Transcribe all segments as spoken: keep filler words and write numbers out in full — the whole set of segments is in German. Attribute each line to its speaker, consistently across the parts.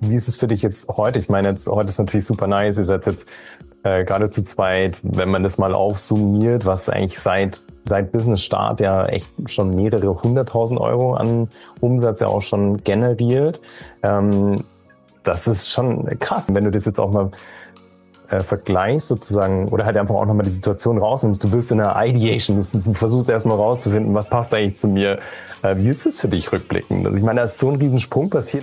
Speaker 1: wie ist es für dich jetzt heute? Ich meine, jetzt heute ist natürlich super nice. Ihr seid jetzt äh, gerade zu zweit, wenn man das mal aufsummiert, was eigentlich seit seit Business-Start ja echt schon mehrere hunderttausend Euro an Umsatz ja auch schon generiert. Ähm, das ist schon krass. Wenn du das jetzt auch mal äh, vergleichst sozusagen oder halt einfach auch nochmal die Situation rausnimmst, du bist in der Ideation, du versuchst erstmal rauszufinden, was passt eigentlich zu mir. Äh, wie ist es für dich rückblickend? Also ich meine, da ist so ein Riesensprung passiert.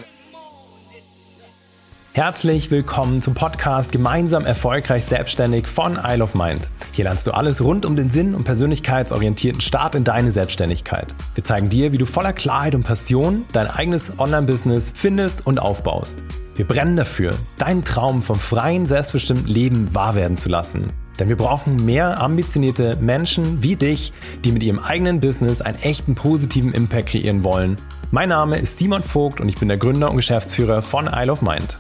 Speaker 1: Herzlich willkommen zum Podcast Gemeinsam erfolgreich selbstständig von Isle of Mind. Hier lernst du alles rund um den Sinn und persönlichkeitsorientierten Start in deine Selbstständigkeit. Wir zeigen dir, wie du voller Klarheit und Passion dein eigenes Online-Business findest und aufbaust. Wir brennen dafür, deinen Traum vom freien, selbstbestimmten Leben wahr werden zu lassen. Denn wir brauchen mehr ambitionierte Menschen wie dich, die mit ihrem eigenen Business einen echten positiven Impact kreieren wollen. Mein Name ist Simon Vogt und ich bin der Gründer und Geschäftsführer von Isle of Mind.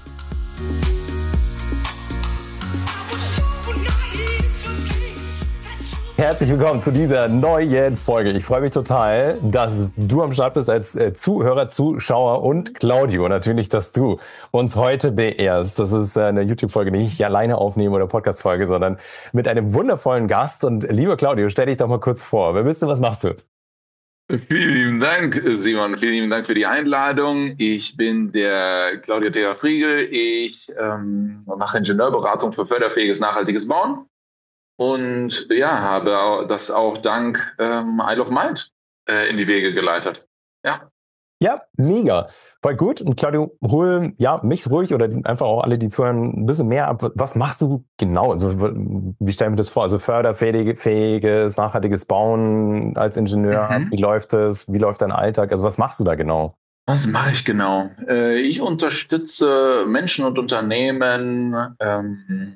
Speaker 1: Herzlich willkommen zu dieser neuen Folge. Ich freue mich total, dass du am Start bist als Zuhörer, Zuschauer und Claudio. Natürlich, dass du uns heute beehrst. Das ist eine YouTube-Folge, die ich alleine aufnehme oder Podcast-Folge, sondern mit einem wundervollen Gast. Und lieber Claudio, stell dich doch mal kurz vor. Wer bist du, was machst du?
Speaker 2: Vielen lieben Dank, Simon. Vielen lieben Dank für die Einladung. Ich bin der Claudio Theafriegel. Ich ähm, mache Ingenieurberatung für förderfähiges, nachhaltiges Bauen. Und ja, habe das auch dank ähm, Isle of Mind äh, in die Wege geleitet. Ja.
Speaker 1: Ja, mega. Voll gut. Und Claudio, hol ja, mich ruhig oder einfach auch alle, die zuhören, ein bisschen mehr ab. Was machst du genau? Also, wie stelle ich mir das vor? Also förderfähiges, nachhaltiges Bauen als Ingenieur. Mhm. Wie läuft es? Wie läuft dein Alltag? Also was machst du da genau?
Speaker 2: Was mache ich genau? Äh, ich unterstütze Menschen und Unternehmen ähm,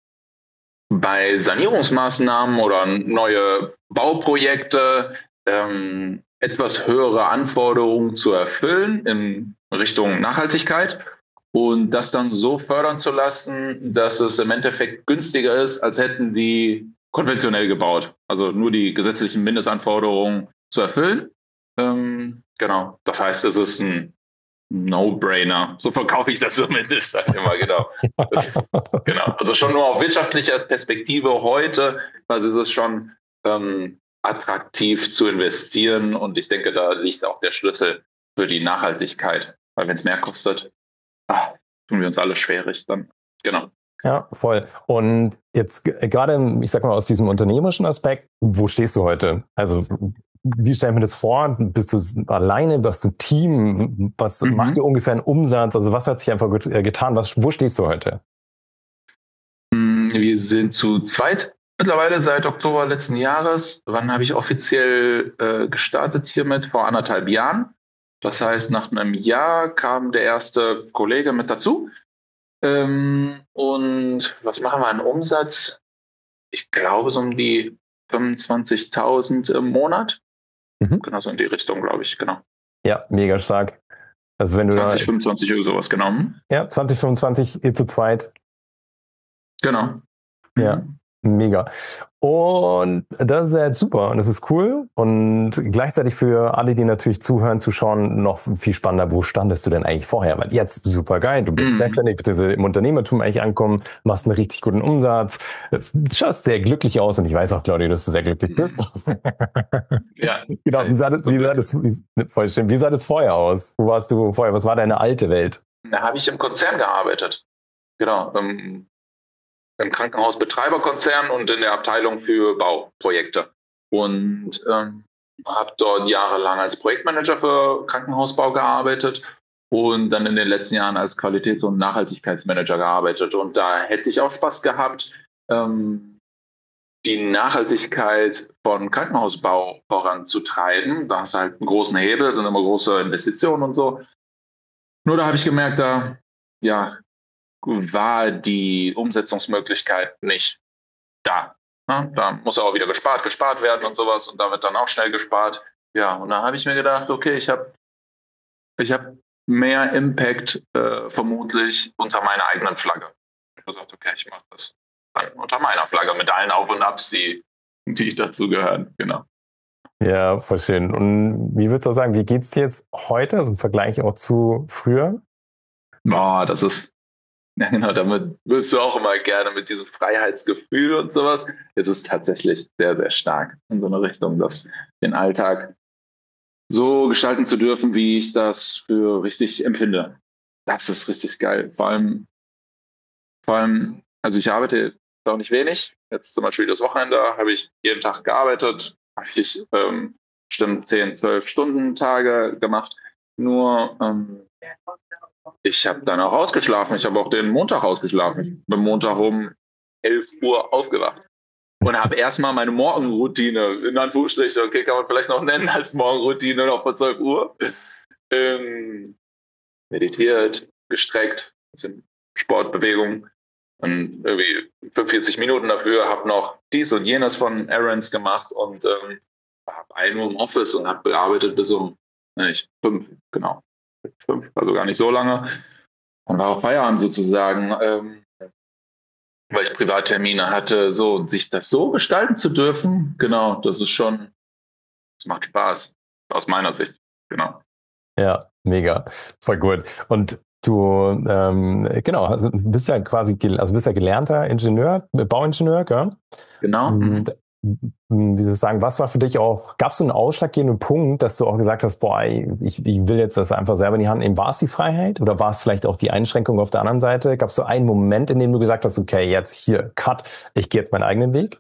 Speaker 2: bei Sanierungsmaßnahmen oder neue Bauprojekte ähm, etwas höhere Anforderungen zu erfüllen in Richtung Nachhaltigkeit und das dann so fördern zu lassen, dass es im Endeffekt günstiger ist, als hätten die konventionell gebaut. Also nur die gesetzlichen Mindestanforderungen zu erfüllen. Ähm, genau. Das heißt, es ist ein No-Brainer. So verkaufe ich das zumindest dann immer, genau. Genau. Also schon nur auf wirtschaftlicher Perspektive heute, also ist es schon ähm, attraktiv zu investieren und ich denke, da liegt auch der Schlüssel für die Nachhaltigkeit, weil wenn es mehr kostet, ah, tun wir uns alle schwierig dann. Genau.
Speaker 1: Ja, voll. Und jetzt gerade, ich sag mal, aus diesem unternehmerischen Aspekt, wo stehst du heute? Also wie stell ich mir das vor? Bist du alleine? Bist du ein Team? Was mhm. macht ihr ungefähr einen Umsatz? Also was hat sich einfach getan? Was, wo stehst du heute?
Speaker 2: Wir sind zu zweit mittlerweile seit Oktober letzten Jahres. Wann habe ich offiziell äh, gestartet hiermit? Vor anderthalb Jahren. Das heißt, nach einem Jahr kam der erste Kollege mit dazu. Ähm, und was machen wir an Umsatz? Ich glaube so um die fünfundzwanzigtausend im Monat. Mhm. Genau, so in die Richtung, glaube ich, genau.
Speaker 1: Ja, mega stark. Also wenn du
Speaker 2: zwanzig, fünfundzwanzig oder sowas, genau.
Speaker 1: Ja, zwanzig, fünfundzwanzig, ihr zu zweit.
Speaker 2: Genau.
Speaker 1: Ja, mega. Und das ist ja jetzt super und das ist cool und gleichzeitig für alle, die natürlich zuhören, zuschauen, noch viel spannender, wo standest du denn eigentlich vorher? Weil jetzt super geil, du bist mm. selbstständig, bitte im Unternehmertum eigentlich ankommen, machst einen richtig guten Umsatz, schaust sehr glücklich aus und ich weiß auch, Claudia, dass du sehr glücklich bist.
Speaker 2: Ja.
Speaker 1: Genau, wie sah das, wie sah das, wie, voll schön, wie sah das vorher aus? Wo warst du vorher? Was war deine alte Welt?
Speaker 2: Da habe ich im Konzern gearbeitet. Genau, im im Krankenhausbetreiberkonzern und in der Abteilung für Bauprojekte. Und ähm, habe dort jahrelang als Projektmanager für Krankenhausbau gearbeitet und dann in den letzten Jahren als Qualitäts- und Nachhaltigkeitsmanager gearbeitet. Und da hätte ich auch Spaß gehabt, ähm, die Nachhaltigkeit von Krankenhausbau voranzutreiben. Da hast du halt einen großen Hebel, sind immer große Investitionen und so. Nur da habe ich gemerkt, da ja, war die Umsetzungsmöglichkeit nicht da. Ja, da muss auch wieder gespart, gespart werden und sowas und da wird dann auch schnell gespart. Ja, und da habe ich mir gedacht, okay, ich habe ich hab mehr Impact äh, vermutlich unter meiner eigenen Flagge. Ich habe gesagt, okay, ich mache das dann unter meiner Flagge mit allen Auf- und Abs, die, die dazu gehören. Genau.
Speaker 1: Ja, voll schön. Und wie würdest du sagen, wie geht's dir jetzt heute, also im Vergleich auch zu früher?
Speaker 2: Boah, das ist, ja genau, damit willst du auch immer gerne mit diesem Freiheitsgefühl und sowas. Es ist tatsächlich sehr, sehr stark in so eine Richtung, dass den Alltag so gestalten zu dürfen, wie ich das für richtig empfinde. Das ist richtig geil. Vor allem, vor allem, also ich arbeite auch nicht wenig. Jetzt zum Beispiel das Wochenende habe ich jeden Tag gearbeitet, habe ich ähm, bestimmt zehn, zwölf Stunden Tage gemacht. Nur ähm, ich habe dann auch ausgeschlafen. Ich habe auch den Montag ausgeschlafen. Ich bin Montag um elf Uhr aufgewacht und habe erstmal meine Morgenroutine, in Anführungsstrichen, okay, kann man vielleicht noch nennen als Morgenroutine noch vor zwölf Uhr, ähm, meditiert, gestreckt, bisschen Sportbewegung und irgendwie fünfundvierzig Minuten dafür, habe noch dies und jenes von Errands gemacht und ähm, habe ein Uhr im Office und habe gearbeitet bis um nicht, fünf, genau, fünf, also gar nicht so lange. Dann war auch Feierabend sozusagen, ähm, weil ich Privattermine hatte, so und sich das so gestalten zu dürfen, genau, das ist schon, das macht Spaß, aus meiner Sicht, genau.
Speaker 1: Ja, mega, voll gut. Und du, ähm, genau, also bist ja quasi, gel- also bist ja gelernter Ingenieur, Bauingenieur, gell?
Speaker 2: Genau.
Speaker 1: Und, wie soll ich sagen, was war für dich auch, gab es so einen ausschlaggebenden Punkt, dass du auch gesagt hast, boah, ich, ich will jetzt das einfach selber in die Hand nehmen? War es die Freiheit oder war es vielleicht auch die Einschränkung auf der anderen Seite? Gab es so einen Moment, in dem du gesagt hast, okay, jetzt hier, cut, ich gehe jetzt meinen eigenen Weg?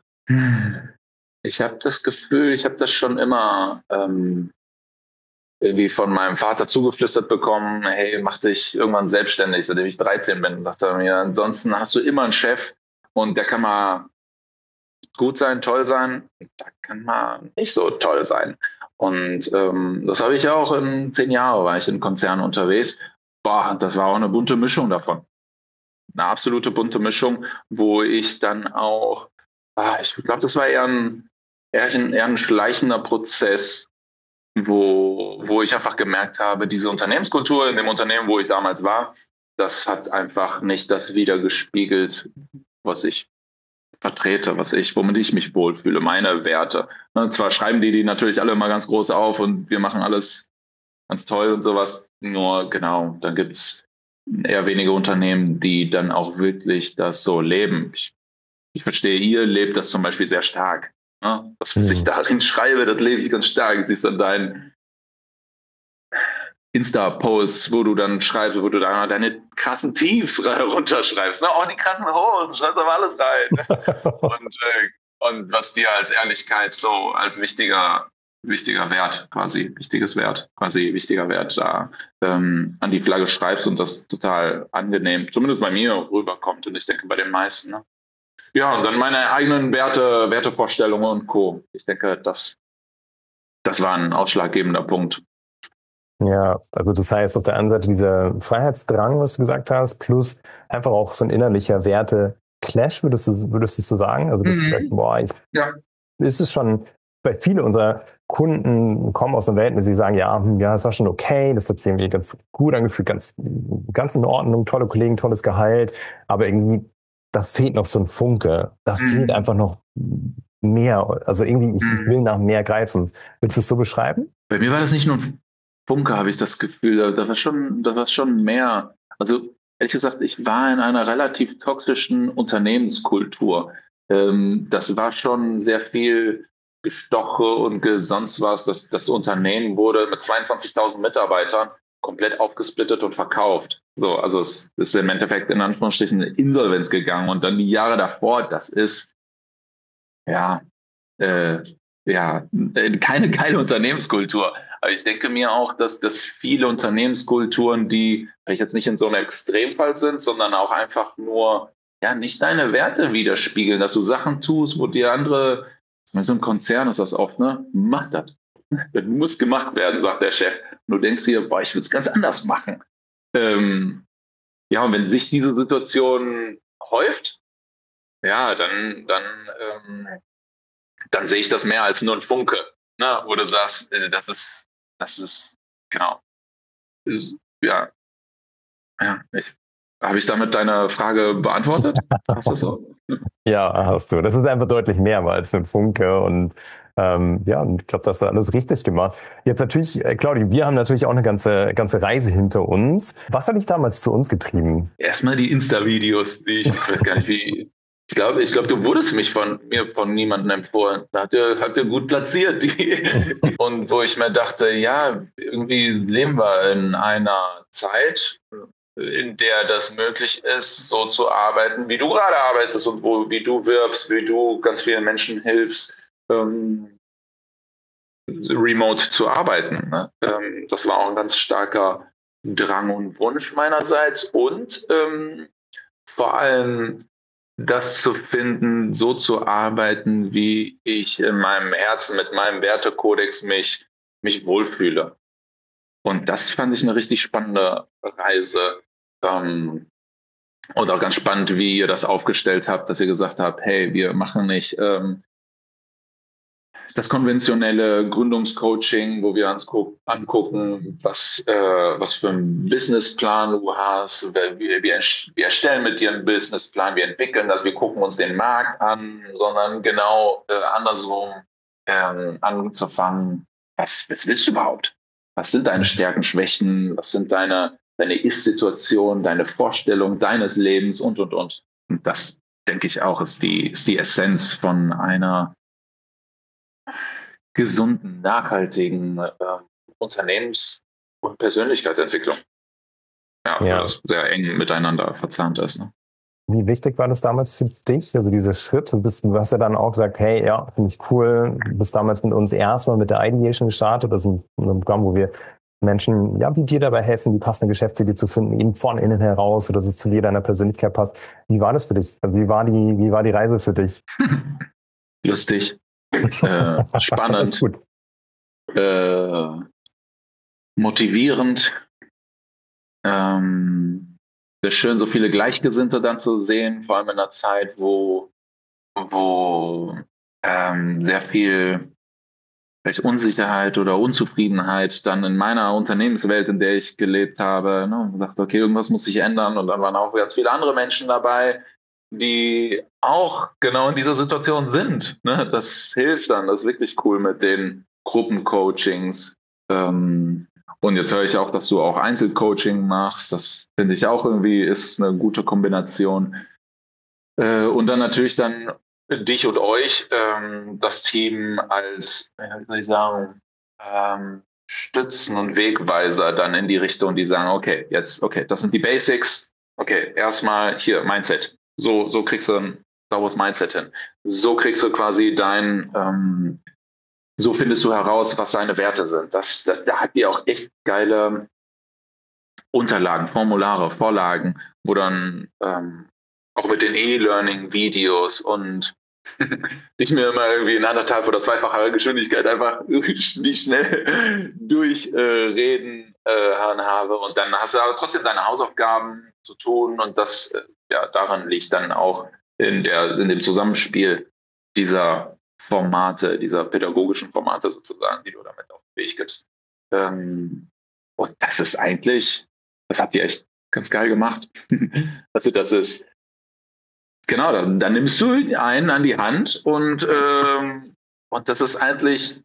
Speaker 2: Ich habe das Gefühl, ich habe das schon immer ähm, irgendwie von meinem Vater zugeflüstert bekommen, hey, mach dich irgendwann selbstständig, seitdem ich dreizehn bin. Dachte er mir, ansonsten hast du immer einen Chef und der kann mal gut sein, toll sein, da kann mal nicht so toll sein. Und ähm, das habe ich auch in zehn Jahren, war ich in Konzernen unterwegs. Boah, das war auch eine bunte Mischung davon. Eine absolute bunte Mischung, wo ich dann auch, ah, ich glaube, das war eher ein, eher ein, eher ein schleichender Prozess, wo, wo ich einfach gemerkt habe, diese Unternehmenskultur in dem Unternehmen, wo ich damals war, das hat einfach nicht das wiedergespiegelt, was ich vertrete, was ich, womit ich mich wohlfühle, meine Werte. Ne, zwar schreiben die die natürlich alle immer ganz groß auf und wir machen alles ganz toll und sowas, nur genau, dann gibt's eher wenige Unternehmen, die dann auch wirklich das so leben. Ich, ich verstehe, ihr lebt das zum Beispiel sehr stark. Ne? Das, was ich
Speaker 1: Hm.
Speaker 2: darin schreibe, das lebe ich ganz stark. Siehst du an deinen Insta-Posts, wo du dann schreibst, wo du da deine krassen Tiefs runterschreibst. Ne? Oh, die krassen Hosen, schreibst aber alles rein. Und, äh, und was dir als Ehrlichkeit so als wichtiger, wichtiger Wert, quasi, wichtiges Wert, quasi wichtiger Wert da ähm, an die Flagge schreibst und das total angenehm, zumindest bei mir rüberkommt und ich denke bei den meisten. Ne? Ja, und dann meine eigenen Werte, Wertevorstellungen und Co. Ich denke, das, das war ein ausschlaggebender Punkt.
Speaker 1: Ja, also das heißt auf der einen Seite dieser Freiheitsdrang, was du gesagt hast, plus einfach auch so ein innerlicher Werte-Clash, würdest du, würdest du so sagen? Also das,
Speaker 2: Mhm.
Speaker 1: boah, ich,
Speaker 2: Ja.
Speaker 1: ist es schon, bei viele unserer Kunden kommen aus einer Welt, dass sie sagen, ja, hm, ja, es war schon okay, das hat sich irgendwie ganz gut angefühlt, ganz, ganz in Ordnung, tolle Kollegen, tolles Gehalt, aber irgendwie, da fehlt noch so ein Funke, da fehlt
Speaker 2: Mhm.
Speaker 1: einfach noch mehr, also irgendwie, ich, ich will
Speaker 2: Mhm.
Speaker 1: nach mehr greifen. Willst du es so beschreiben?
Speaker 2: Bei mir war das nicht nur ein Funke, habe ich das Gefühl. Da, da war schon, da war schon mehr. Also ehrlich gesagt, ich war in einer relativ toxischen Unternehmenskultur. Ähm, das war schon sehr viel Gestoche und ge sonst was. Das, das Unternehmen wurde mit zweiundzwanzigtausend Mitarbeitern komplett aufgesplittet und verkauft. So, also es ist im Endeffekt in Anführungsstrichen in Insolvenz gegangen. Und dann die Jahre davor, das ist ja äh, ja, äh, keine geile Unternehmenskultur. Aber ich denke mir auch, dass, dass viele Unternehmenskulturen, die vielleicht jetzt nicht in so einem Extremfall sind, sondern auch einfach nur ja nicht deine Werte widerspiegeln, dass du Sachen tust, wo dir andere, in so einem Konzern ist das oft, ne? Mach das. Das muss gemacht werden, sagt der Chef. Und du denkst dir, boah, ich würde es ganz anders machen. Ähm, ja, und wenn sich diese Situation häuft, ja, dann, dann ähm, dann sehe ich das mehr als nur ein Funke, ne? Wo du sagst, äh, das ist, das ist, genau, ist, ja, ja, ich, Habe ich damit deine Frage beantwortet? Hast du das so?
Speaker 1: Ja, hast du. Das ist einfach deutlich mehr als ein Funke und ähm, ja, und ich glaube, das hast du alles richtig gemacht. Jetzt natürlich, äh, Claudio, wir haben natürlich auch eine ganze, ganze Reise hinter uns. Was hat dich damals zu uns getrieben?
Speaker 2: Erstmal die Insta-Videos, die ich, ich weiß gar nicht, wie. Ich glaube, ich glaube, du wurdest mich von mir von niemandem empfohlen. Da hat er, hat er gut platziert. Die. Und wo ich mir dachte, ja, irgendwie leben wir in einer Zeit, in der das möglich ist, so zu arbeiten, wie du gerade arbeitest und wo, wie du wirbst, wie du ganz vielen Menschen hilfst, ähm, remote zu arbeiten. Ne? Ähm, das war auch ein ganz starker Drang und Wunsch meinerseits und ähm, vor allem das zu finden, so zu arbeiten, wie ich in meinem Herzen mit meinem Wertekodex mich, mich wohlfühle. Und das fand ich eine richtig spannende Reise. Ähm, und auch ganz spannend, wie ihr das aufgestellt habt, dass ihr gesagt habt, hey, wir machen nicht ähm, das konventionelle Gründungscoaching, wo wir uns angucken, was, äh, was für einen Businessplan du hast. Wir, wir, wir erstellen mit dir einen Businessplan, wir entwickeln das, wir gucken uns den Markt an, sondern genau äh, andersrum ähm, anzufangen. Was, was willst du überhaupt? Was sind deine Stärken, Schwächen? Was sind deine, deine Ist-Situation, deine Vorstellung deines Lebens und, und, und. Und das, denke ich auch, ist die, ist die Essenz von einer gesunden, nachhaltigen äh, Unternehmens- und Persönlichkeitsentwicklung. Ja,
Speaker 1: Ja.
Speaker 2: das sehr eng miteinander verzahnt ist. Ne?
Speaker 1: Wie wichtig war das damals für dich, also dieser Schritt? Du, bist, du hast ja dann auch gesagt, hey, ja, finde ich cool. Du bist damals mit uns erstmal mit der Ideation gestartet. Das ist ein, ein Programm, wo wir Menschen, ja, wie dir dabei helfen, die passende Geschäftsidee zu finden, eben von innen heraus, sodass es zu dir, deiner Persönlichkeit passt. Wie war das für dich? Also wie war die, wie war die Reise für dich?
Speaker 2: Lustig, äh, spannend, äh, motivierend. Ähm, sehr schön, so viele Gleichgesinnte dann zu sehen, vor allem in einer Zeit, wo, wo ähm, sehr viel vielleicht Unsicherheit oder Unzufriedenheit dann in meiner Unternehmenswelt, in der ich gelebt habe, ne, und gesagt, okay, irgendwas muss sich ändern. Und dann waren auch ganz viele andere Menschen dabei, die auch genau in dieser Situation sind. Ne? Das hilft dann, das ist wirklich cool mit den Gruppencoachings. Ähm, und jetzt höre ich auch, dass du auch Einzelcoaching machst. Das finde ich auch irgendwie ist eine gute Kombination. Äh, und dann natürlich dann dich und euch, ähm, das Team als, wie soll ich sagen, ähm, Stützen und Wegweiser dann in die Richtung, die sagen, okay, jetzt, okay, das sind die Basics. Okay, erstmal hier Mindset. So, so kriegst du ein sauberes Mindset hin. So kriegst du quasi dein, ähm, so findest du heraus, was deine Werte sind. Das, das, da hat die auch echt geile Unterlagen, Formulare, Vorlagen, wo dann ähm, auch mit den E-Learning-Videos und nicht mehr immer irgendwie in anderthalb oder zweifacher Geschwindigkeit einfach nicht schnell durchreden äh, äh, habe. Und dann hast du aber trotzdem deine Hausaufgaben zu tun und das, äh, ja, daran liegt dann auch in der, in dem Zusammenspiel dieser Formate, dieser pädagogischen Formate sozusagen, die du damit auf den Weg gibst. Ähm, und das ist eigentlich, das habt ihr echt ganz geil gemacht. Also das ist Genau, dann, dann nimmst du einen an die Hand und, ähm, und das ist eigentlich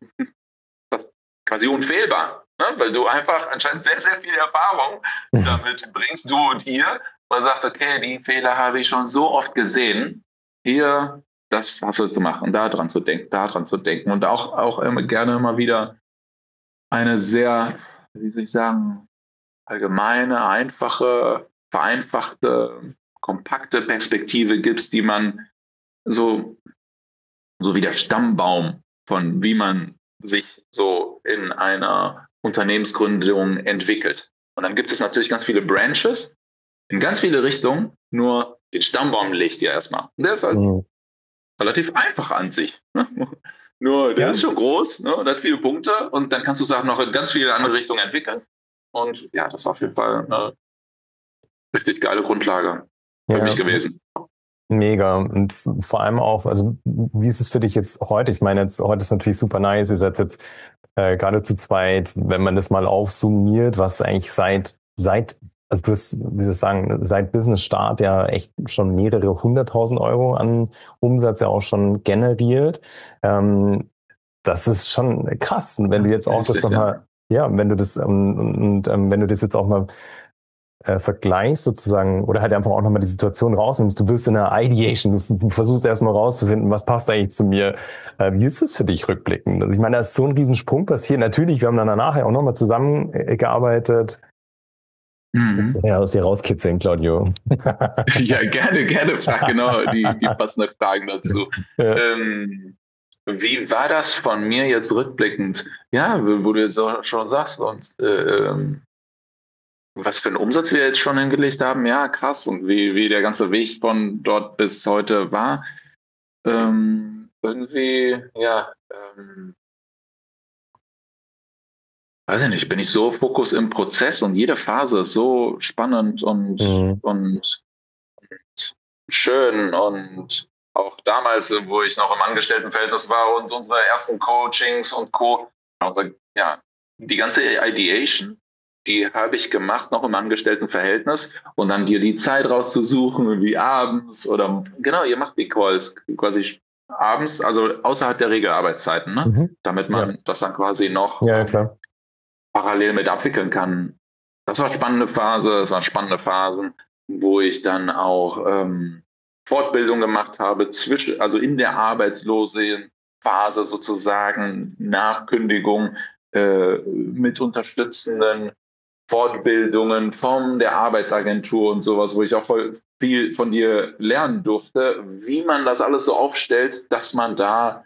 Speaker 2: quasi unfehlbar, ne? Weil du einfach anscheinend sehr, sehr viel Erfahrung damit bringst, du und ihr. Man sagt, okay, die Fehler habe ich schon so oft gesehen. Hier, das hast du zu machen, da dran zu denken, da dran zu denken und auch, auch immer, gerne immer wieder eine sehr, wie soll ich sagen, allgemeine, einfache, vereinfachte, kompakte Perspektive gibst, die man so, so wie der Stammbaum von wie man sich so in einer Unternehmensgründung entwickelt. Und dann gibt es natürlich ganz viele Branches in ganz viele Richtungen, nur den Stammbaum legt ihr erstmal. Und der ist halt mhm. relativ einfach an sich. Ne? Nur der ja. ist schon groß, ne? Und hat viele Punkte und dann kannst du es auch noch in ganz viele andere Richtungen entwickeln. Und ja, das ist auf jeden Fall eine richtig geile Grundlage für ja. mich gewesen.
Speaker 1: Mega. Und vor allem auch, also wie ist es für dich jetzt heute? Ich meine, jetzt heute ist natürlich super nice. Ihr seid jetzt äh, gerade zu zweit, wenn man das mal aufsummiert, was eigentlich seit, seit also du hast, wie soll ich sagen, seit Business-Start ja echt schon mehrere hunderttausend Euro an Umsatz ja auch schon generiert. Ähm, das ist schon krass. Und wenn du jetzt auch das
Speaker 2: Richtig, ja.
Speaker 1: nochmal, ja, wenn du das, ähm, und ähm, wenn du das jetzt auch mal äh, vergleichst sozusagen, oder halt einfach auch nochmal die Situation rausnimmst, du bist in der Ideation, du, du versuchst erstmal rauszufinden, was passt eigentlich zu mir. Äh, wie ist es für dich rückblickend? Also ich meine, da ist so ein Riesensprung passiert. Natürlich, wir haben dann nachher auch nochmal zusammengearbeitet. Willst du
Speaker 2: Mhm.
Speaker 1: ja aus dir rauskitzeln, Claudio?
Speaker 2: Ja, gerne, gerne. Frag genau die, die passenden Fragen dazu.
Speaker 1: Ja.
Speaker 2: Ähm, wie war das von mir jetzt rückblickend? Ja, wo du jetzt auch schon sagst, und äh, ähm, was für einen Umsatz wir jetzt schon hingelegt haben, ja, krass. Und wie, wie der ganze Weg von dort bis heute war. Ähm, irgendwie, ja, ähm, weiß ich nicht, bin ich so Fokus im Prozess und jede Phase ist so spannend und,
Speaker 1: Mhm.
Speaker 2: und schön und auch damals, äh, wo ich noch im Angestelltenverhältnis war und unsere ersten Coachings und Co. Also, ja, die ganze Ideation, die habe ich gemacht noch im Angestelltenverhältnis und dann dir die Zeit rauszusuchen, wie abends oder genau, ihr macht die Calls quasi abends, also außerhalb der Regelarbeitszeiten, ne?
Speaker 1: Mhm.
Speaker 2: Damit
Speaker 1: Ja.
Speaker 2: man das dann quasi noch
Speaker 1: Ja, ja,
Speaker 2: ähm,
Speaker 1: klar.
Speaker 2: parallel mit abwickeln kann. Das war eine spannende Phase, das waren spannende Phasen, wo ich dann auch ähm, Fortbildung gemacht habe, zwischen, also in der arbeitslosen Phase sozusagen, Nachkündigung äh, mit unterstützenden Fortbildungen von der Arbeitsagentur und sowas, wo ich auch voll viel von dir lernen durfte, wie man das alles so aufstellt, dass man da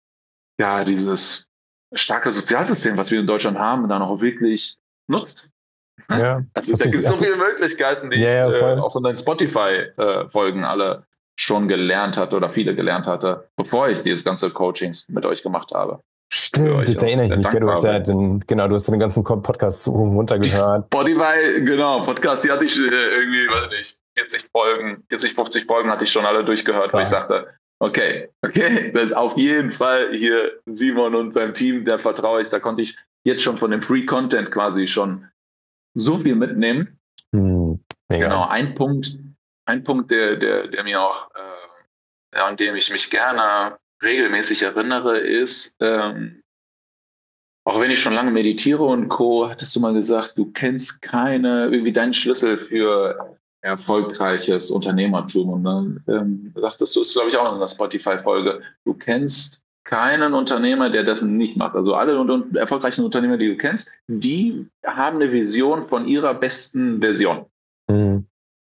Speaker 2: ja dieses starke Sozialsystem, was wir in Deutschland haben, dann auch wirklich nutzt.
Speaker 1: Ja.
Speaker 2: Also
Speaker 1: Hast
Speaker 2: da
Speaker 1: du,
Speaker 2: gibt es so
Speaker 1: hast du,
Speaker 2: viele Möglichkeiten, die
Speaker 1: ja,
Speaker 2: ich
Speaker 1: ja,
Speaker 2: äh,
Speaker 1: voll.
Speaker 2: auch von deinen Spotify-Folgen alle schon gelernt hatte oder viele gelernt hatte, bevor ich dieses ganze Coachings mit euch gemacht habe. Für
Speaker 1: Stimmt,
Speaker 2: euch
Speaker 1: jetzt
Speaker 2: auch
Speaker 1: erinnere ich
Speaker 2: sehr
Speaker 1: mich, gell? Du hast
Speaker 2: dankbar
Speaker 1: ja
Speaker 2: bin.
Speaker 1: den, genau, du hast ja den ganzen Podcast so
Speaker 2: Die
Speaker 1: runtergehört.
Speaker 2: Spotify, genau, Podcast, die hatte ich äh, irgendwie, weiß nicht, vierzig Folgen, vierzig, fünfzig Folgen hatte ich schon alle durchgehört, wo ich
Speaker 1: Da.
Speaker 2: sagte, okay, okay, das ist auf jeden Fall hier Simon und seinem Team, der vertraue ich, da konnte ich jetzt schon von dem Free Content quasi schon so viel mitnehmen.
Speaker 1: Hm,
Speaker 2: Genau,
Speaker 1: mega.
Speaker 2: ein Punkt, ein Punkt, der, der, der mir auch, äh, ja, an dem ich mich gerne regelmäßig erinnere, ist, ähm, auch wenn ich schon lange meditiere und Co., hattest du mal gesagt, du kennst keine, irgendwie deinen Schlüssel für erfolgreiches Unternehmertum. Und dann ähm, sagtest du, ist glaube ich auch in einer Spotify-Folge, du kennst keinen Unternehmer, der das nicht macht. Also alle und, und erfolgreichen Unternehmer, die du kennst, die haben eine Vision von ihrer besten Version.
Speaker 1: Hm.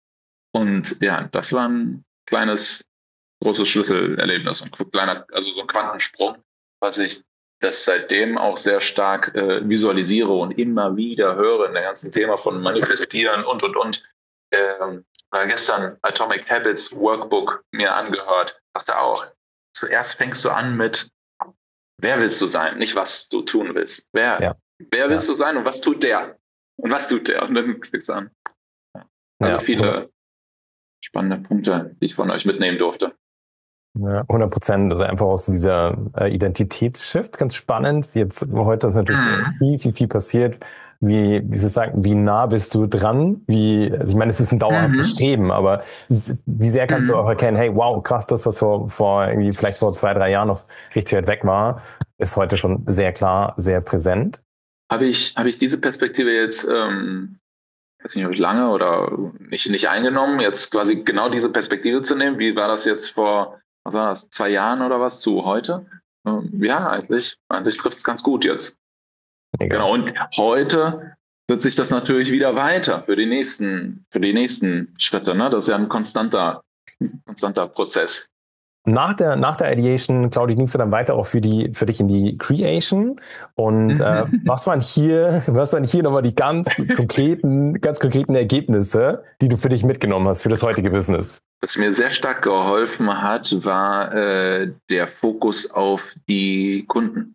Speaker 2: Und ja, das war ein kleines, großes Schlüsselerlebnis, ein kleiner, also so ein Quantensprung, was ich das seitdem auch sehr stark äh, visualisiere und immer wieder höre in der ganzen Thema von Manifestieren und, und, und. Ähm, oder gestern Atomic Habits Workbook mir angehört, sagte auch, zuerst fängst du an mit, wer willst du sein, nicht was du tun willst. Wer,
Speaker 1: Ja,
Speaker 2: wer
Speaker 1: ja,
Speaker 2: willst du sein und was tut der? Und was tut der? Und dann fängst du an. Also
Speaker 1: ja, hundert,
Speaker 2: viele spannende Punkte, die ich von euch mitnehmen durfte.
Speaker 1: ja, hundert Prozent. Also einfach aus dieser äh, Identitätsshift, ganz spannend. Jetzt heute ist natürlich
Speaker 2: Mhm.
Speaker 1: viel, viel, viel passiert. Wie, wie Sie sagen, wie nah bist du dran? Wie, also ich meine, es ist ein dauerhaftes
Speaker 2: Mhm.
Speaker 1: Streben, aber s- wie sehr kannst du auch
Speaker 2: Mhm.
Speaker 1: erkennen, hey, wow, krass, das, was vor, vor irgendwie vielleicht vor zwei, drei Jahren noch richtig weit weg war, ist heute schon sehr klar, sehr präsent.
Speaker 2: Habe ich, habe ich diese Perspektive jetzt, ähm, weiß nicht, ob ich lange oder nicht, nicht eingenommen, jetzt quasi genau diese Perspektive zu nehmen? Wie war das jetzt vor, was war das, zwei Jahren oder was zu heute? Ähm, ja, eigentlich, eigentlich trifft es ganz gut jetzt.
Speaker 1: Mega.
Speaker 2: Genau. Und heute wird sich das natürlich wieder weiter für die nächsten, für die nächsten Schritte. Ne? Das ist ja ein konstanter, konstanter Prozess.
Speaker 1: Nach der, nach der Ideation, Claudia, ging es dann weiter auch für die, für dich in die Creation. Und äh,
Speaker 2: Mhm.
Speaker 1: was waren hier, was waren hier nochmal die ganz konkreten, ganz konkreten Ergebnisse, die du für dich mitgenommen hast für das heutige Business?
Speaker 2: Was mir sehr stark geholfen hat, war äh, der Fokus auf die Kunden.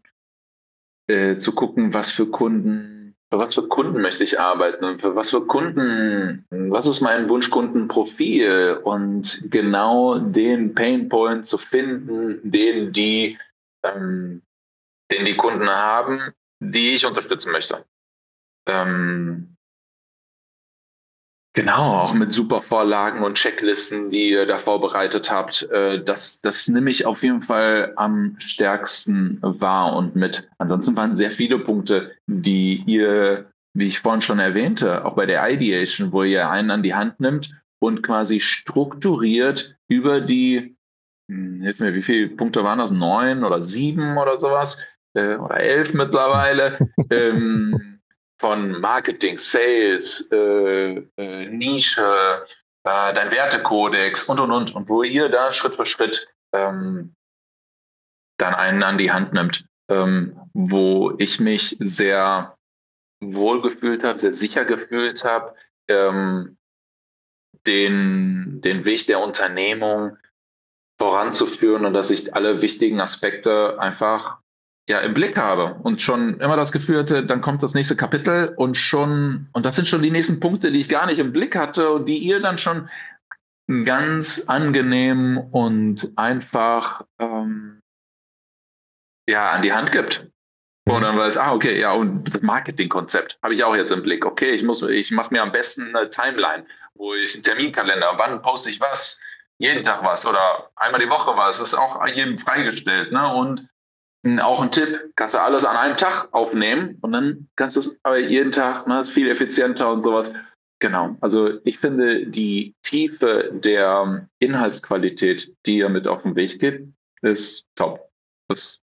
Speaker 2: Äh, zu gucken, was für Kunden, für was für Kunden möchte ich arbeiten und für was für Kunden, was ist mein Wunschkundenprofil und genau den Painpoint zu finden, den die, ähm, den die Kunden haben, die ich unterstützen möchte. Ähm, Genau, auch mit super Vorlagen und Checklisten, die ihr da vorbereitet habt. Äh, Das, das nehme ich auf jeden Fall am stärksten wahr und mit. Ansonsten waren sehr viele Punkte, die ihr, wie ich vorhin schon erwähnte, auch bei der Ideation, wo ihr einen an die Hand nimmt und quasi strukturiert über die, hm, hilf mir, wie viele Punkte waren das? Neun oder sieben oder sowas? Äh, Oder elf mittlerweile. Ähm, von Marketing, Sales, äh, äh, Nische, äh, dein Wertekodex und, und, und. Und wo ihr da Schritt für Schritt ähm, dann einen an die Hand nimmt, ähm, wo ich mich sehr wohl gefühlt habe, sehr sicher gefühlt habe, ähm, den, den Weg der Unternehmung voranzuführen und dass ich alle wichtigen Aspekte einfach ja im Blick habe und schon immer das Gefühl hatte, dann kommt das nächste Kapitel und schon, und das sind schon die nächsten Punkte, die ich gar nicht im Blick hatte und die ihr dann schon ganz angenehm und einfach ähm, ja an die Hand gibt. Und
Speaker 1: Mhm.
Speaker 2: dann weiß, ah, okay, ja, und das Marketingkonzept habe ich auch jetzt im Blick. Okay, ich muss, ich mache mir am besten eine Timeline, wo ich einen Terminkalender, wann poste ich was, jeden Tag was oder einmal die Woche was, ist auch jedem freigestellt, ne? Und auch ein Tipp, kannst du alles an einem Tag aufnehmen und dann kannst du es aber jeden Tag, ne, ist viel effizienter und sowas. Genau. Also ich finde die Tiefe der Inhaltsqualität, die ihr mit auf den Weg gibt, ist top. Das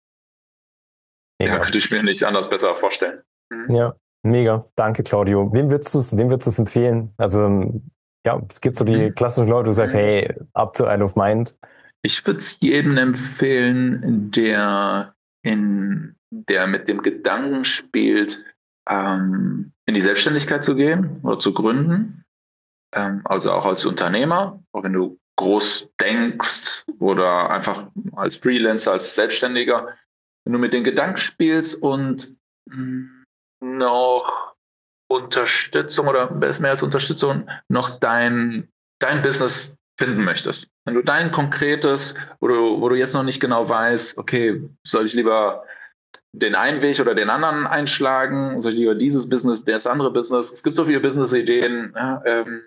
Speaker 2: ja,
Speaker 1: Mega.
Speaker 2: könnte ich mir nicht anders besser vorstellen. Mhm.
Speaker 1: Ja, mega. Danke, Claudio. Wem würdest du es, wem würdest du es empfehlen? Also, ja, es gibt so die
Speaker 2: Mhm.
Speaker 1: klassischen Leute, du sagst, hey, up to Isle of Mind.
Speaker 2: Ich würde es jedem empfehlen, der in der mit dem Gedanken spielt, ähm, in die Selbstständigkeit zu gehen oder zu gründen. Ähm, also auch als Unternehmer, auch wenn du groß denkst oder einfach als Freelancer, als Selbstständiger, wenn du mit den Gedanken spielst und mh, noch Unterstützung oder besser mehr als Unterstützung, noch dein, dein Business finden möchtest. Wenn du dein konkretes, wo du, wo du jetzt noch nicht genau weißt, okay, soll ich lieber den einen Weg oder den anderen einschlagen, soll ich lieber dieses Business, das andere Business. Es gibt so viele Business-Ideen, ja, ähm,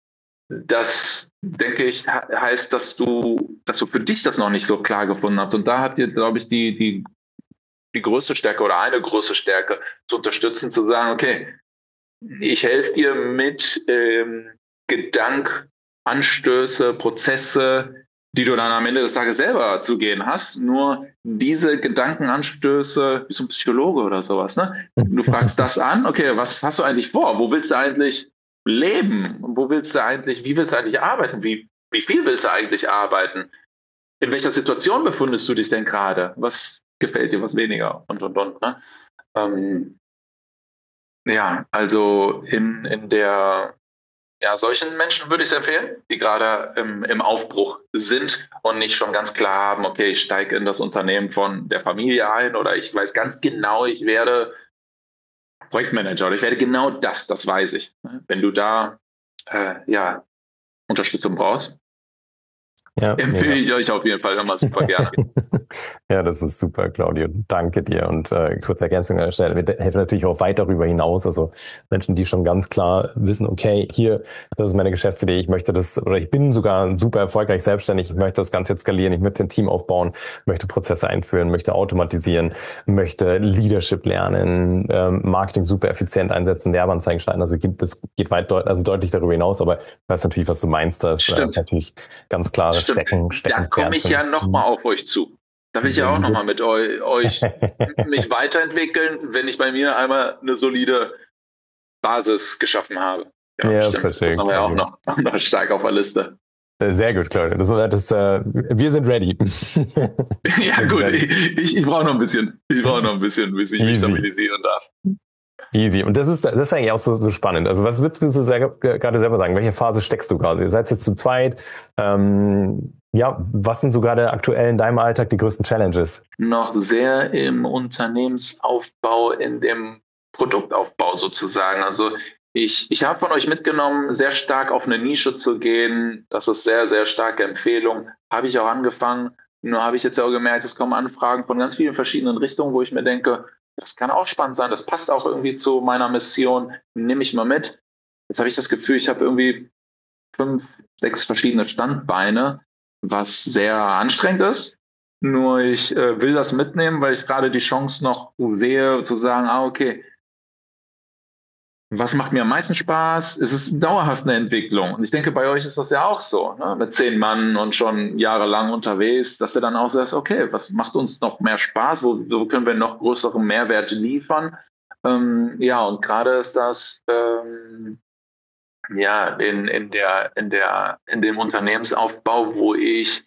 Speaker 2: das, denke ich, heißt, dass du, dass du für dich das noch nicht so klar gefunden hast. Und da hat dir, glaube ich, die, die, die größte Stärke oder eine große Stärke zu unterstützen, zu sagen, okay, ich helfe dir mit ähm, Gedankanstöße, Prozesse, die du dann am Ende des Tages selber zu gehen hast. Nur diese Gedankenanstöße, wie so ein Psychologe oder sowas, ne? Du fragst das an, okay, was hast du eigentlich vor? Wo willst du eigentlich leben? Wo willst du eigentlich, wie willst du eigentlich arbeiten? Wie, wie viel willst du eigentlich arbeiten? In welcher Situation befindest du dich denn gerade? Was gefällt dir, was weniger? Und, und, und, ne? Ähm, ja, also in, in der, ja, solchen Menschen würde ich es empfehlen, die gerade im, im Aufbruch sind und nicht schon ganz klar haben, okay, ich steige in das Unternehmen von der Familie ein oder ich weiß ganz genau, ich werde Projektmanager oder ich werde genau das, das weiß ich. Wenn du da äh, ja, Unterstützung brauchst,
Speaker 1: Ja,
Speaker 2: empfehle
Speaker 1: mega.
Speaker 2: ich euch auf jeden Fall immer super gerne.
Speaker 1: Ja, das ist super, Claudio. Danke dir. Und äh, kurze Ergänzung an der Stelle. Wir helfen natürlich auch weit darüber hinaus. Also Menschen, die schon ganz klar wissen, okay, hier, das ist meine Geschäftsidee, ich möchte das, oder ich bin sogar super erfolgreich selbstständig, ich möchte das Ganze jetzt skalieren, ich möchte ein Team aufbauen, möchte Prozesse einführen, möchte automatisieren, möchte Leadership lernen, ähm, Marketing super effizient einsetzen, Werbeanzeigen schalten. Also geht, das geht weit deut also deutlich darüber hinaus, aber ich weiß natürlich, was du meinst. Das äh, ist
Speaker 2: Stimmt,
Speaker 1: natürlich ganz klares
Speaker 2: stimmt.
Speaker 1: Stecken,
Speaker 2: Da komme
Speaker 1: Steckenpferd
Speaker 2: ich
Speaker 1: für
Speaker 2: ja
Speaker 1: mich.
Speaker 2: nochmal auf euch zu. Da will ich ja auch
Speaker 1: Sehr
Speaker 2: nochmal
Speaker 1: gut.
Speaker 2: mit eu euch mich weiterentwickeln, wenn ich bei mir einmal eine solide Basis geschaffen habe. Ja,
Speaker 1: Ja,
Speaker 2: stimmt. Das
Speaker 1: verstehe,
Speaker 2: haben wir ja auch
Speaker 1: Claudio.
Speaker 2: noch, noch stark auf der Liste.
Speaker 1: Äh, Sehr gut, Claudio. Das, das, äh, wir sind ready.
Speaker 2: Ja,
Speaker 1: Wir sind
Speaker 2: gut,
Speaker 1: ready.
Speaker 2: ich, ich, ich brauche noch ein bisschen. Ich brauche noch ein bisschen, bis ich mich
Speaker 1: Easy.
Speaker 2: stabilisieren darf.
Speaker 1: Easy. Und das ist, das ist eigentlich auch so, so spannend. Also was würdest du sehr, gerade selber sagen? Welche Phase steckst du gerade? Ihr seid jetzt zu zweit. Ähm, ja, was sind so gerade aktuell in deinem Alltag die größten Challenges?
Speaker 2: Noch sehr im Unternehmensaufbau, in dem Produktaufbau sozusagen. Also ich, ich habe von euch mitgenommen, sehr stark auf eine Nische zu gehen. Das ist sehr, sehr starke Empfehlung. Habe ich auch angefangen. Nur habe ich jetzt auch gemerkt, es kommen Anfragen von ganz vielen verschiedenen Richtungen, wo ich mir denke, das kann auch spannend sein. Das passt auch irgendwie zu meiner Mission. Nehme ich mal mit. jetzt habe ich das Gefühl, ich habe irgendwie fünf, sechs verschiedene Standbeine, was sehr anstrengend ist. Nur ich äh, will das mitnehmen, weil ich gerade die Chance noch sehe, zu sagen, ah, okay, was macht mir am meisten Spaß? Es ist dauerhaft eine Entwicklung. Und ich denke, bei euch ist das ja auch so, ne? Mit zehn Mann und schon jahrelang unterwegs, dass du dann auch sagst, okay, was macht uns noch mehr Spaß? Wo, wo können wir noch größeren Mehrwert liefern? Ähm, ja, und gerade ist das ähm, ja in, in der, in der, in dem Unternehmensaufbau, wo ich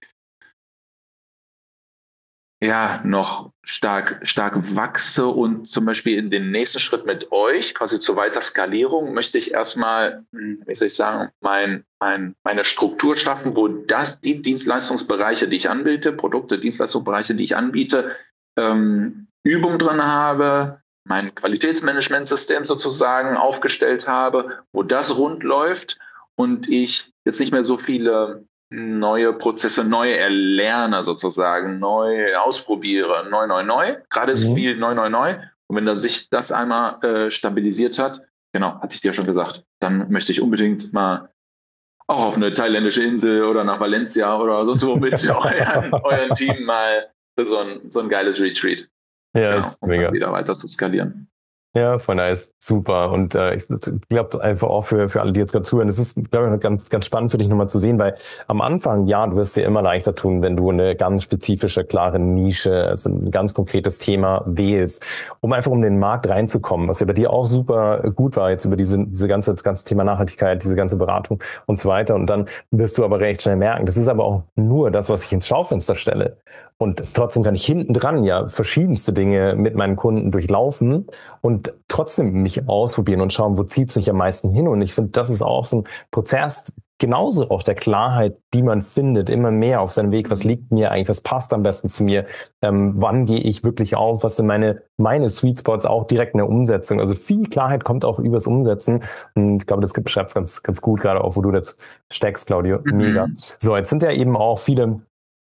Speaker 2: ja noch stark, stark wachse und zum Beispiel in den nächsten Schritt mit euch, quasi zur weiter Skalierung, möchte ich erstmal, wie soll ich sagen, mein, mein, meine Struktur schaffen, wo das die Dienstleistungsbereiche, die ich anbiete, Produkte, Dienstleistungsbereiche, die ich anbiete, ähm, Übung drin habe, mein Qualitätsmanagementsystem sozusagen aufgestellt habe, wo das rund läuft und ich jetzt nicht mehr so viele neue Prozesse, neu erlerne sozusagen, neu ausprobiere, neu, neu, neu. Gerade ist
Speaker 1: Mhm.
Speaker 2: viel neu, neu, neu. Und wenn da sich das einmal äh, stabilisiert hat, genau, hatte ich dir schon gesagt, dann möchte ich unbedingt mal auch auf eine thailändische Insel oder nach Valencia oder sonst wo mit euren, euren Team mal für so ein, so ein geiles Retreat.
Speaker 1: Ja,
Speaker 2: Genau,
Speaker 1: ist
Speaker 2: um
Speaker 1: mega.
Speaker 2: dann wieder weiter zu skalieren.
Speaker 1: Ja, voll nice. Super. Und äh, ich glaube einfach auch für, für alle, die jetzt gerade zuhören, es ist, glaube ich, ganz, ganz spannend für dich nochmal zu sehen, weil am Anfang, ja, du wirst dir immer leichter tun, wenn du eine ganz spezifische, klare Nische, also ein ganz konkretes Thema wählst, um einfach um den Markt reinzukommen, was ja bei dir auch super gut war, jetzt über diese, diese ganze, das ganze Thema Nachhaltigkeit, diese ganze Beratung und so weiter. Und dann wirst du aber recht schnell merken, das ist aber auch nur das, was ich ins Schaufenster stelle. Und trotzdem kann ich hinten dran ja verschiedenste Dinge mit meinen Kunden durchlaufen und trotzdem mich ausprobieren und schauen, wo zieht's mich am meisten hin. Und ich finde, das ist auch so ein Prozess, genauso auch der Klarheit, die man findet, immer mehr auf seinem Weg. Was liegt mir eigentlich? Was passt am besten zu mir? Ähm, wann gehe ich wirklich auf? Was sind meine, meine Sweet Spots auch direkt in der Umsetzung? Also viel Klarheit kommt auch übers Umsetzen. Und ich glaube, das beschreibt es ganz, ganz gut, gerade auch, wo du jetzt steckst, Claudio. Mega.
Speaker 2: Mhm.
Speaker 1: So, jetzt sind ja eben auch viele.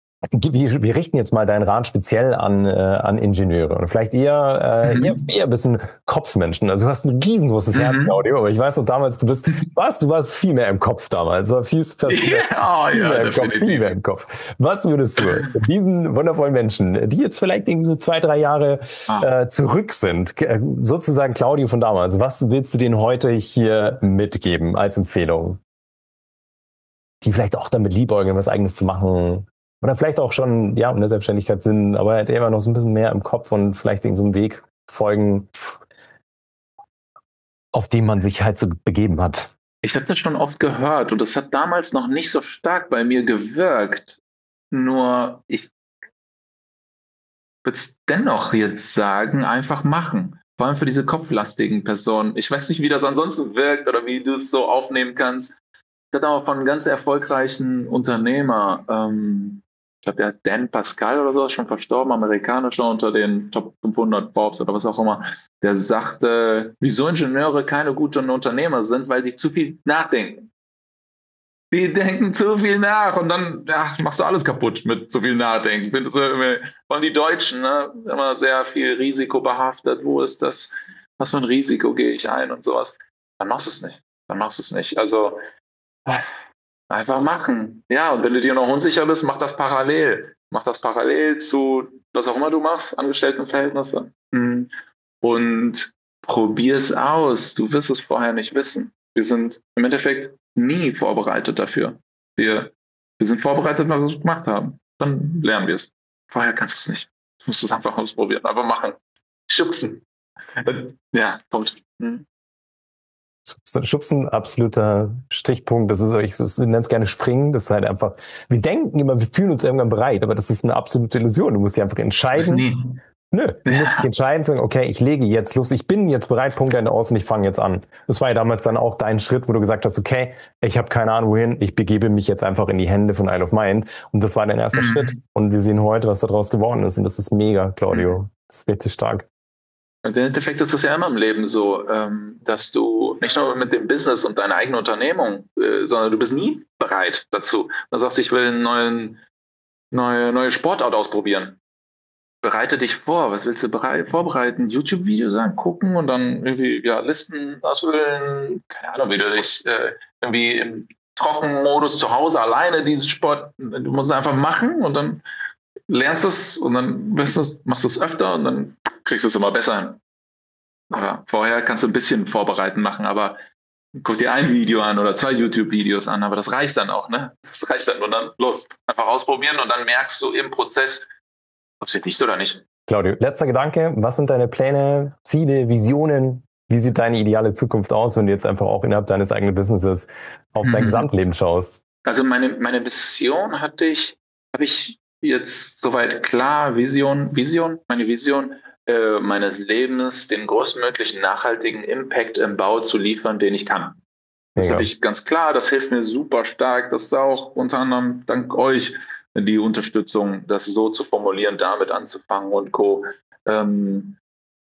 Speaker 1: Wir, wir richten jetzt mal deinen Rat speziell an, äh, an Ingenieure und vielleicht eher, äh,
Speaker 2: Mhm.
Speaker 1: eher, eher ein bisschen Kopfmenschen. Also du hast ein riesengroßes
Speaker 2: Mhm.
Speaker 1: Herz, Claudio, aber ich weiß noch damals, du bist, was, du warst viel mehr im Kopf damals. Du warst viel, viel, mehr,
Speaker 2: Ja,
Speaker 1: viel
Speaker 2: ja,
Speaker 1: mehr im Kopf,
Speaker 2: definitiv.
Speaker 1: viel mehr im Kopf. Was würdest du diesen wundervollen Menschen, die jetzt vielleicht irgendwie so zwei, drei Jahre
Speaker 2: Ah.
Speaker 1: äh, zurück sind, sozusagen Claudio von damals, was willst du denen heute hier mitgeben als Empfehlung? Die vielleicht auch damit liebäugeln, was Eigenes zu machen. Oder vielleicht auch schon, ja, in der Selbstständigkeit sind, aber halt immer noch so ein bisschen mehr im Kopf und vielleicht in so einem Weg folgen, auf dem man sich halt so begeben hat.
Speaker 2: Ich habe das schon oft gehört und das hat damals noch nicht so stark bei mir gewirkt. Nur ich würde es dennoch jetzt sagen, einfach machen. Vor allem für diese kopflastigen Personen. Ich weiß nicht, wie das ansonsten wirkt oder wie du es so aufnehmen kannst. Ich hatte aber von einem ganz erfolgreichen Unternehmer, ähm, ich glaube, der heißt Dan Pascal oder so, ist schon verstorben, amerikanischer unter den Top fünfhundert Forbes oder was auch immer, der sagte, wieso Ingenieure keine guten Unternehmer sind, weil die zu viel nachdenken. Die denken zu viel nach und dann ja, machst du alles kaputt mit zu viel Nachdenken. Ich finde, vor allem die Deutschen, ne, immer sehr viel Risiko behaftet. Wo ist das? Was für ein Risiko gehe ich ein und sowas? Dann machst du es nicht. Dann machst du es nicht. Also einfach machen. Ja, und wenn du dir noch unsicher bist, mach das parallel. Mach das parallel zu was auch immer du machst, Angestelltenverhältnisse. Und probier es aus. Du wirst es vorher nicht wissen. Wir sind im Endeffekt nie vorbereitet dafür. Wir, wir sind vorbereitet, weil wir es gemacht haben. Dann lernen wir es. Vorher kannst du es nicht. Du musst es einfach ausprobieren. Aber machen. Schubsen. Ja, Punkt. Hm.
Speaker 1: Schubsen, absoluter Stichpunkt. Das ist, ich, ich nenne es gerne Springen. Das ist halt einfach, wir denken immer, wir fühlen uns irgendwann bereit, aber das ist eine absolute Illusion. Du musst dich einfach entscheiden.
Speaker 2: Nie.
Speaker 1: Nö, du musst dich entscheiden, sagen, okay, ich lege jetzt los, ich bin jetzt bereit, Punkt Ende aus und ich fange jetzt an. Das war ja damals dann auch dein Schritt, wo du gesagt hast, okay, ich habe keine Ahnung wohin, ich begebe mich jetzt einfach in die Hände von Isle of Mind. Und das war dein erster mhm. Schritt. Und wir sehen heute, was daraus geworden ist. Und das ist mega, Claudio. Mhm. Das ist richtig stark.
Speaker 2: Und im Endeffekt ist es ja immer im Leben so, dass du nicht nur mit dem Business und deiner eigenen Unternehmung, sondern du bist nie bereit dazu. Du sagst, ich will einen neuen, neue, neue Sportart ausprobieren. bereite dich vor. Was willst du berei- vorbereiten? YouTube-Videos angucken und dann irgendwie ja, Listen ausfüllen. Keine Ahnung, wie du dich äh, irgendwie im Trockenmodus zu Hause alleine diesen Sport, du musst es einfach machen und dann lernst du es und dann machst du es öfter und dann kriegst du es immer besser hin. Aber vorher kannst du ein bisschen vorbereiten machen, aber guck dir ein Video an oder zwei YouTube-Videos an, aber das reicht dann auch, ne? Das reicht dann und dann los. Einfach ausprobieren und dann merkst du im Prozess, ob es dir liegt oder nicht.
Speaker 1: Claudio, letzter Gedanke. Was sind deine Pläne, Ziele, Visionen? Wie sieht deine ideale Zukunft aus, wenn du jetzt einfach auch innerhalb deines eigenen Businesses auf dein mhm. Gesamtleben schaust?
Speaker 2: Also meine, meine Vision hatte ich, habe ich jetzt soweit klar, Vision, Vision, meine Vision äh, meines Lebens, den größtmöglichen nachhaltigen Impact im Bau zu liefern, den ich kann. Das ja. habe ich ganz klar, das hilft mir super stark. Das ist auch unter anderem dank euch die Unterstützung, das so zu formulieren, damit anzufangen und Co. Ähm,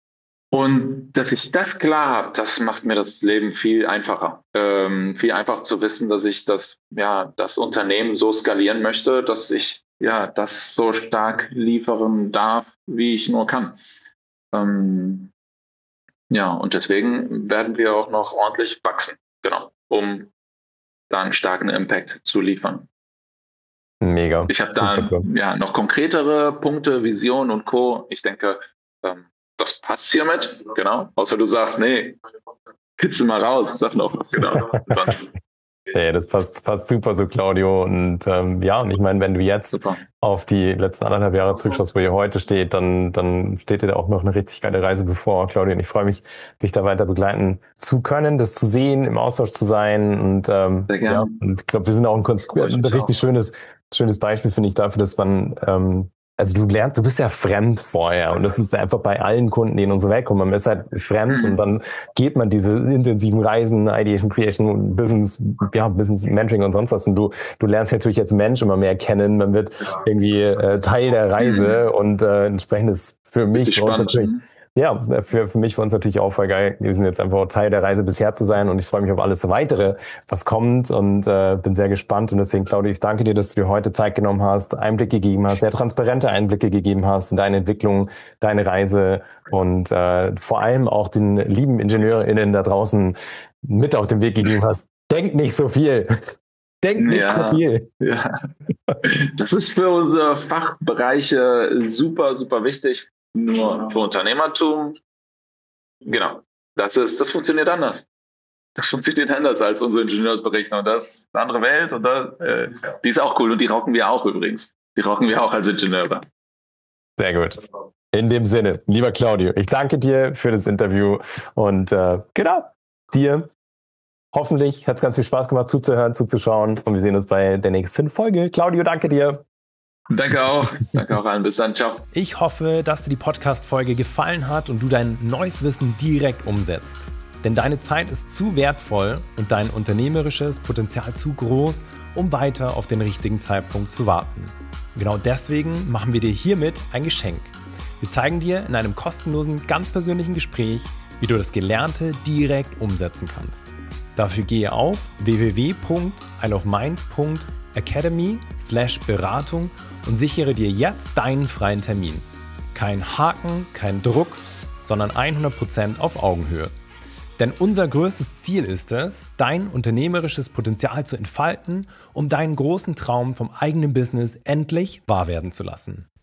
Speaker 2: Und dass ich das klar habe, das macht mir das Leben viel einfacher. Ähm, viel einfacher zu wissen, dass ich das, ja, das Unternehmen so skalieren möchte, dass ich ja das so stark liefern darf, wie ich nur kann. Ähm, ja, und deswegen werden wir auch noch ordentlich wachsen, genau, um da einen starken Impact zu liefern.
Speaker 1: Mega.
Speaker 2: Ich habe da ja, noch konkretere Punkte, Vision und Co. Ich denke, ähm, das passt hiermit, genau. Außer du sagst, nee, kitzel mal raus, sag noch was, genau.
Speaker 1: Hey, das passt, passt super so, Claudio. Und ähm, ja, und ich meine, wenn du jetzt super. auf die letzten anderthalb Jahre zurückschaust, wo ihr heute steht, dann dann steht dir da auch noch eine richtig geile Reise bevor, Claudio. Und ich freue mich, dich da weiter begleiten zu können, das zu sehen, im Austausch zu sein. Und ähm, ja, und ich glaube, wir sind auch ein, ein richtig schönes, schönes Beispiel, finde ich, dafür, dass man ähm, also du lernst, du bist ja fremd vorher und das ist einfach bei allen Kunden, die in unsere Welt kommen. Man ist halt fremd und dann geht man diese intensiven Reisen, Ideation, Creation, Business, ja, Business Mentoring und sonst was und du, du lernst natürlich als Mensch immer mehr kennen. Man wird irgendwie äh, Teil der Reise und äh, entsprechend ist für mich natürlich, ja, für, für mich war uns natürlich auch voll geil. Wir sind jetzt einfach Teil der Reise bisher zu sein und ich freue mich auf alles weitere, was kommt und äh, bin sehr gespannt. Und deswegen, Claudio, ich danke dir, dass du dir heute Zeit genommen hast, Einblicke gegeben hast, sehr transparente Einblicke gegeben hast in deine Entwicklung, deine Reise und äh, vor allem auch den lieben IngenieurInnen da draußen mit auf den Weg gegeben hast. Denk nicht so viel. Denk nicht
Speaker 2: ja,
Speaker 1: so viel.
Speaker 2: Ja. Das ist für unsere Fachbereiche super, super wichtig. Nur für Unternehmertum, genau, das ist, das funktioniert anders. Das funktioniert anders als unsere Ingenieursberechnung. Das ist eine andere Welt und das, äh, die ist auch cool und die rocken wir auch übrigens. Die rocken wir auch als Ingenieure.
Speaker 1: Sehr gut. In dem Sinne, lieber Claudio, ich danke dir für das Interview und äh, genau, dir hoffentlich hat es ganz viel Spaß gemacht zuzuhören, zuzuschauen und wir sehen uns bei der nächsten Folge. Claudio, danke dir.
Speaker 2: Danke auch. Danke auch allen. Bis dann. Ciao.
Speaker 1: Ich hoffe, dass dir die Podcast-Folge gefallen hat und du dein neues Wissen direkt umsetzt. Denn deine Zeit ist zu wertvoll und dein unternehmerisches Potenzial zu groß, um weiter auf den richtigen Zeitpunkt zu warten. Genau deswegen machen wir dir hiermit ein Geschenk. Wir zeigen dir in einem kostenlosen, ganz persönlichen Gespräch, wie du das Gelernte direkt umsetzen kannst. Dafür gehe auf w w w punkt isleofmind punkt academy slash Beratung und sichere dir jetzt deinen freien Termin. Kein Haken, kein Druck, sondern hundert Prozent auf Augenhöhe. Denn unser größtes Ziel ist es, dein unternehmerisches Potenzial zu entfalten, um deinen großen Traum vom eigenen Business endlich wahr werden zu lassen.